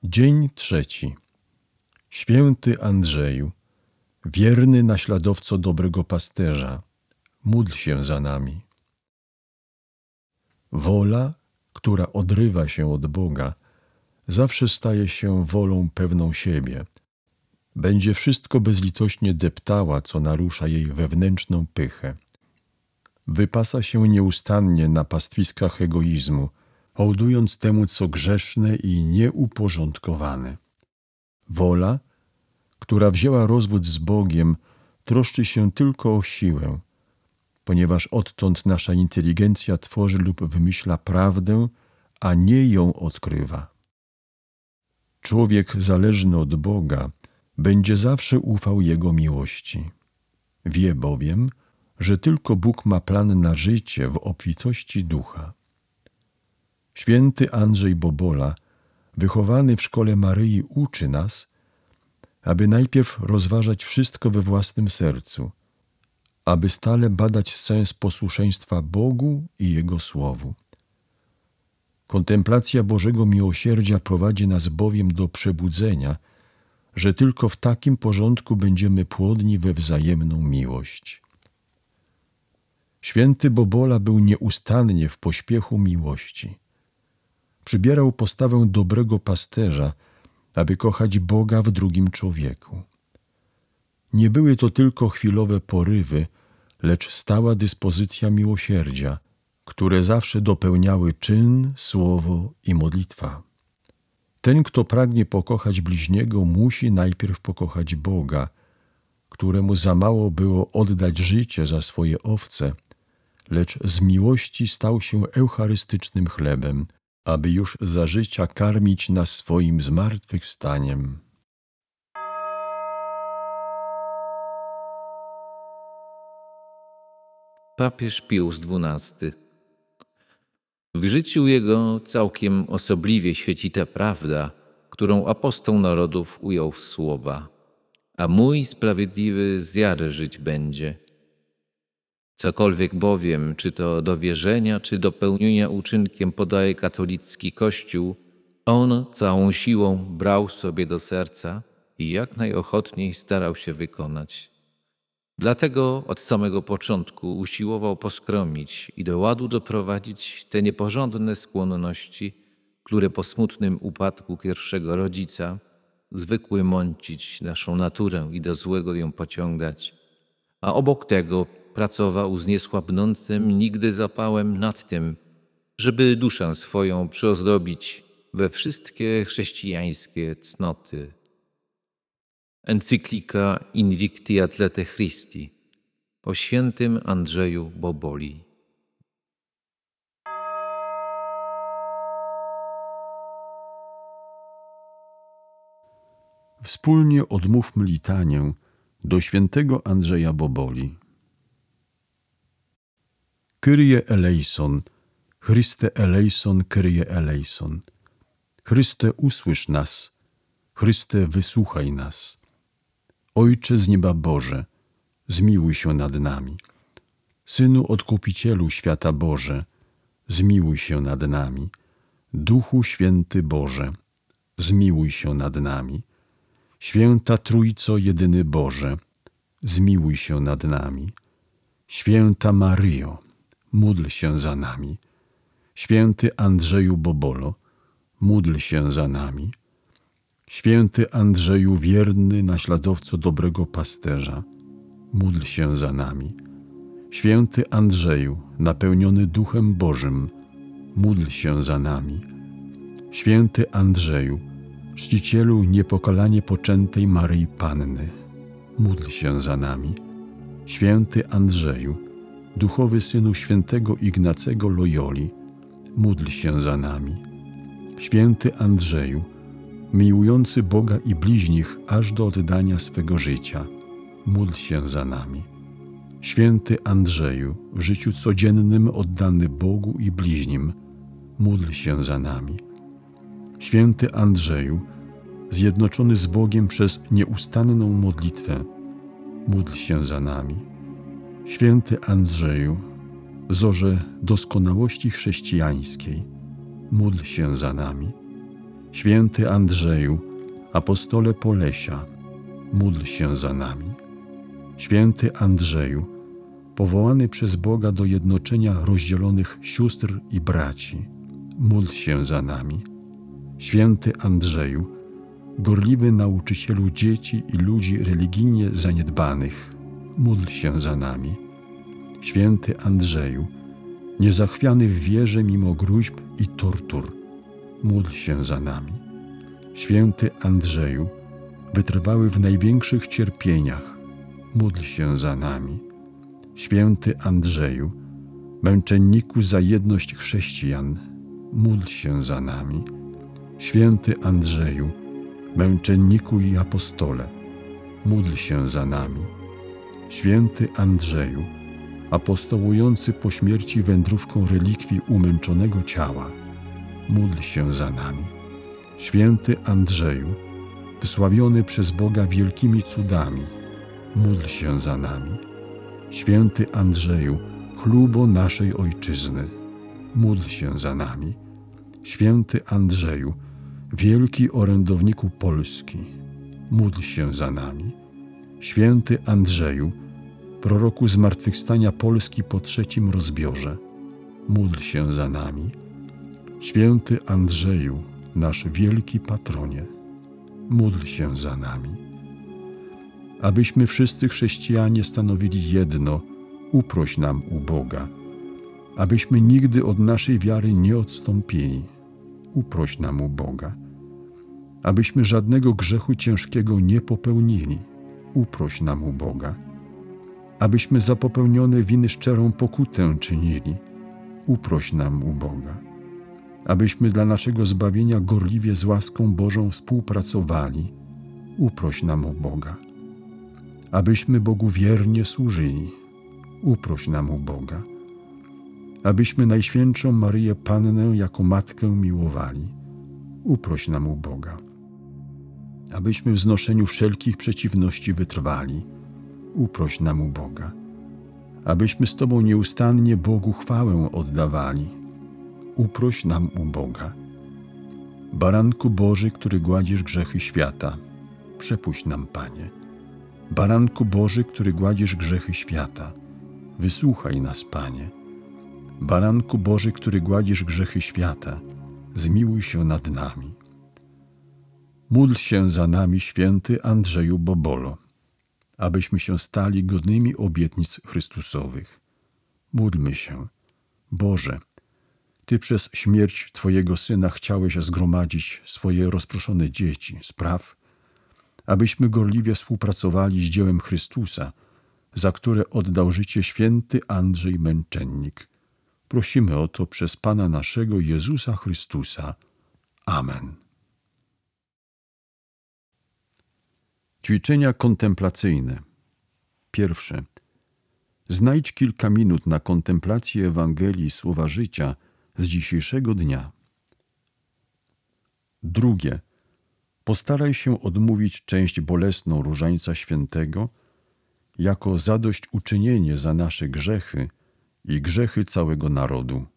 Dzień 3. Święty Andrzeju, wierny naśladowco dobrego pasterza, módl się za nami. Wola, która odrywa się od Boga, zawsze staje się wolą pewną siebie. Będzie wszystko bezlitośnie deptała, co narusza jej wewnętrzną pychę. Wypasa się nieustannie na pastwiskach egoizmu, hołdując temu, co grzeszne i nieuporządkowane. Wola, która wzięła rozwód z Bogiem, troszczy się tylko o siłę, ponieważ odtąd nasza inteligencja tworzy lub wymyśla prawdę, a nie ją odkrywa. Człowiek zależny od Boga będzie zawsze ufał Jego miłości. Wie bowiem, że tylko Bóg ma plan na życie w obfitości ducha. Święty Andrzej Bobola, wychowany w szkole Maryi, uczy nas, aby najpierw rozważać wszystko we własnym sercu, aby stale badać sens posłuszeństwa Bogu i Jego Słowu. Kontemplacja Bożego miłosierdzia prowadzi nas bowiem do przebudzenia, że tylko w takim porządku będziemy płodni we wzajemną miłość. Święty Bobola był nieustannie w pośpiechu miłości. Przybierał postawę dobrego pasterza, aby kochać Boga w drugim człowieku. Nie były to tylko chwilowe porywy, lecz stała dyspozycja miłosierdzia, które zawsze dopełniały czyn, słowo i modlitwa. Ten, kto pragnie pokochać bliźniego, musi najpierw pokochać Boga, któremu za mało było oddać życie za swoje owce, lecz z miłości stał się eucharystycznym chlebem, aby już za życia karmić nas swoim zmartwychwstaniem. Papież Pius XII. W życiu jego całkiem osobliwie świeci ta prawda, którą apostoł narodów ujął w słowa: a mój sprawiedliwy z wiary żyć będzie. Cokolwiek bowiem, czy to do wierzenia, czy do pełnienia uczynkiem podaje katolicki Kościół, on całą siłą brał sobie do serca i jak najochotniej starał się wykonać. Dlatego od samego początku usiłował poskromić i do ładu doprowadzić te nieporządne skłonności, które po smutnym upadku pierwszego rodzica zwykły mącić naszą naturę i do złego ją pociągać, a obok tego pracował z niesłabnącym nigdy zapałem nad tym, żeby duszę swoją przyozdobić we wszystkie chrześcijańskie cnoty. Encyklika Invicti Atlete Christi po świętym Andrzeju Boboli. Wspólnie odmówmy litanię do świętego Andrzeja Boboli. Kyrie eleison, Chryste eleison, Kyrie eleison. Chryste, usłysz nas, Chryste, wysłuchaj nas. Ojcze z nieba Boże, zmiłuj się nad nami. Synu Odkupicielu świata Boże, zmiłuj się nad nami. Duchu Święty Boże, zmiłuj się nad nami. Święta Trójco jedyny Boże, zmiłuj się nad nami. Święta Maryjo, módl się za nami. Święty Andrzeju Bobolo, módl się za nami. Święty Andrzeju, wierny naśladowco dobrego pasterza, módl się za nami. Święty Andrzeju, napełniony Duchem Bożym, módl się za nami. Święty Andrzeju, czcicielu niepokalanie poczętej Maryi Panny, módl się za nami. Święty Andrzeju, duchowy synu świętego Ignacego Loyoli, módl się za nami. Święty Andrzeju, miłujący Boga i bliźnich aż do oddania swego życia, módl się za nami. Święty Andrzeju, w życiu codziennym oddany Bogu i bliźnim, módl się za nami. Święty Andrzeju, zjednoczony z Bogiem przez nieustanną modlitwę, módl się za nami. Święty Andrzeju, zorze doskonałości chrześcijańskiej, módl się za nami. Święty Andrzeju, apostole Polesia, módl się za nami. Święty Andrzeju, powołany przez Boga do jednoczenia rozdzielonych sióstr i braci, módl się za nami. Święty Andrzeju, gorliwy nauczycielu dzieci i ludzi religijnie zaniedbanych, módl się za nami. Święty Andrzeju, niezachwiany w wierze mimo gróźb i tortur, módl się za nami. Święty Andrzeju, wytrwały w największych cierpieniach, módl się za nami. Święty Andrzeju, męczenniku za jedność chrześcijan, módl się za nami. Święty Andrzeju, męczenniku i apostole, módl się za nami. Święty Andrzeju, apostołujący po śmierci wędrówką relikwii umęczonego ciała, módl się za nami. Święty Andrzeju, wysławiony przez Boga wielkimi cudami, módl się za nami. Święty Andrzeju, chlubo naszej Ojczyzny, módl się za nami. Święty Andrzeju, wielki orędowniku Polski, módl się za nami. Święty Andrzeju, proroku zmartwychwstania Polski po trzecim rozbiorze, módl się za nami. Święty Andrzeju, nasz wielki patronie, módl się za nami. Abyśmy wszyscy chrześcijanie stanowili jedno, uproś nam u Boga. Abyśmy nigdy od naszej wiary nie odstąpili, uproś nam u Boga. Abyśmy żadnego grzechu ciężkiego nie popełnili, uproś nam u Boga. Abyśmy za popełnione winy szczerą pokutę czynili, uproś nam u Boga. Abyśmy dla naszego zbawienia gorliwie z łaską Bożą współpracowali, uproś nam u Boga. Abyśmy Bogu wiernie służyli, uproś nam u Boga. Abyśmy Najświętszą Maryję Pannę jako Matkę miłowali, uproś nam u Boga. Abyśmy w znoszeniu wszelkich przeciwności wytrwali, uproś nam u Boga. Abyśmy z Tobą nieustannie Bogu chwałę oddawali, uproś nam u Boga. Baranku Boży, który gładzisz grzechy świata, przepuść nam, Panie. Baranku Boży, który gładzisz grzechy świata, wysłuchaj nas, Panie. Baranku Boży, który gładzisz grzechy świata, zmiłuj się nad nami. Módl się za nami, święty Andrzeju Bobolo, abyśmy się stali godnymi obietnic Chrystusowych. Módlmy się. Boże, Ty przez śmierć Twojego Syna chciałeś zgromadzić swoje rozproszone dzieci. Spraw, abyśmy gorliwie współpracowali z dziełem Chrystusa, za które oddał życie święty Andrzej Męczennik. Prosimy o to przez Pana naszego Jezusa Chrystusa. Amen. Ćwiczenia kontemplacyjne. Pierwsze. Znajdź kilka minut na kontemplację Ewangelii Słowa Życia z dzisiejszego dnia. Drugie. Postaraj się odmówić część bolesną Różańca Świętego jako zadośćuczynienie za nasze grzechy i grzechy całego narodu.